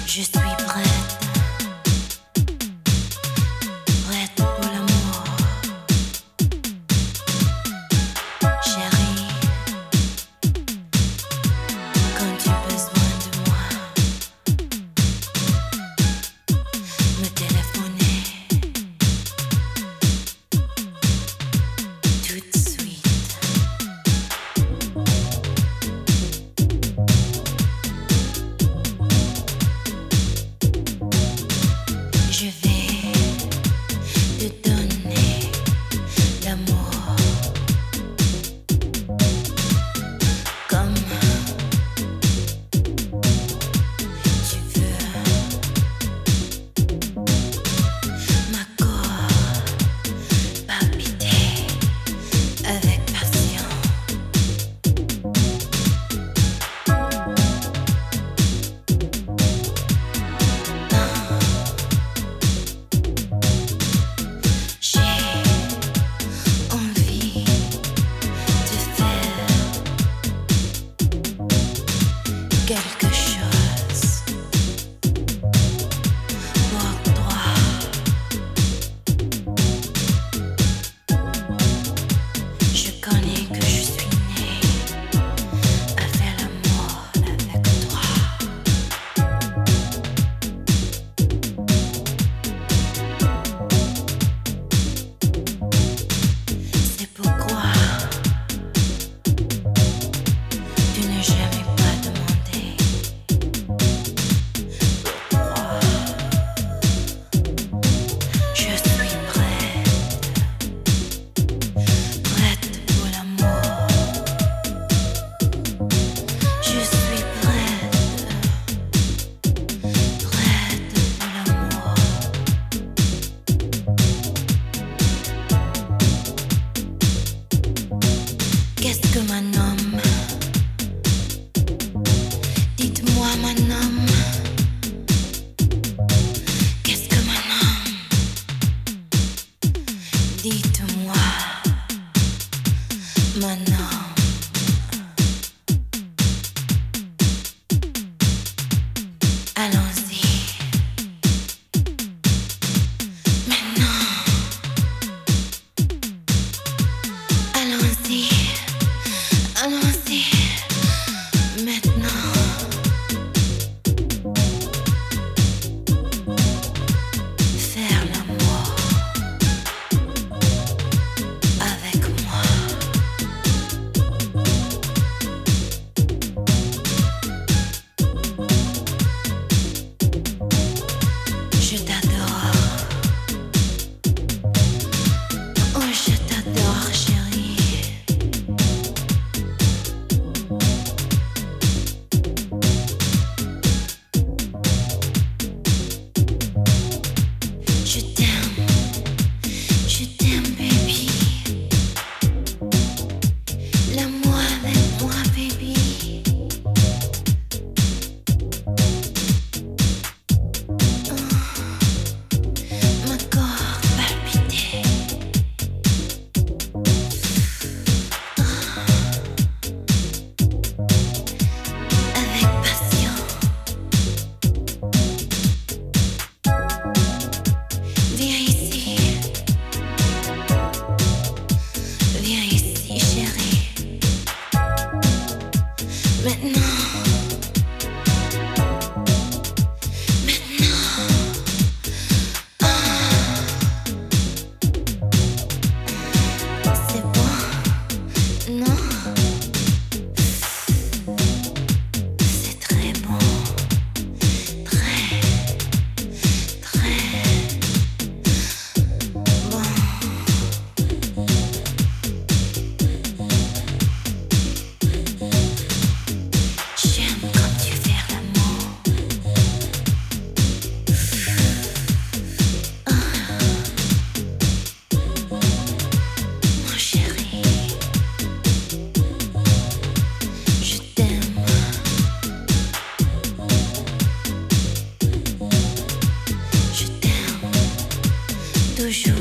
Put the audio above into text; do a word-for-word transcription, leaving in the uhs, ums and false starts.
Je suis prête, prête pour l'amour, chérie. Quand tu as besoin de moi, me téléphoner tout de suite. Je vais te donner l'amour comme tu veux. Ma corps palpiter avec passion. J'ai envie de faire quelque chose pour toi. Je connais que je suis née à faire l'amour avec toi. C'est pourquoi tu n'as jamais pas demandé pourquoi. Je suis prête, prête pour l'amour. Je suis prête, prête pour l'amour. Qu'est-ce que mon homme? Dites-moi mon homme. Qu'est-ce que mon homme? Dites-moi mon homme. Allons-y. Maintenant. Allons-y. Allons-y. Maintenant. Faire l'amour avec moi. Je t'adore. Oh, je t'adore, chérie. Je t'aime, je t'aime, baby. L'amour avec moi, baby. Oh, mon corps palpitait. Avec passion. Viens ici. Viens ici, chérie. Maintenant. Maintenant. Ah. C'est bon? Non? C'est très bon. Très, très bon. J'aime quand tu fais l'amour. Ah. Mon chéri, je t'aime. Je t'aime toujours.